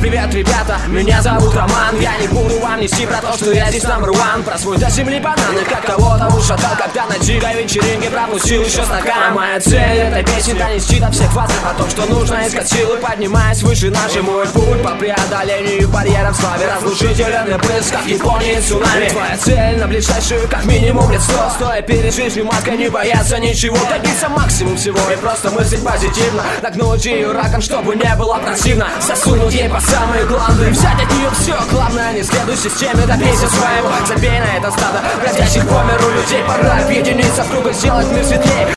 Привет, ребята, меня зовут Роман. Я не буду вам нести про то, что я здесь номер one. Про свой до земли бананы, как кого-то ушатал, когда на дико вечеринке пропустил еще стакан. А моя цель этой песни донести до всех вас о том, что нужно искать силы, поднимаясь выше нашей. Мой путь по преодолению барьеров славе, разрушительный плеск, как в Японии цунами. Твоя цель на ближайшую как минимум лет 100. Стоя перед жизнью, матка, не бояться ничего, добиться максимум всего и просто мыслить позитивно. Нагнуть ее раком, чтобы не было противно, засунуть ей по самые гланды, взять от нее все. Главное, не следуй системе, добейся своего. Забей на это стадо бродящих по миру людей. Пора объединиться в круг и сделать мир светлее.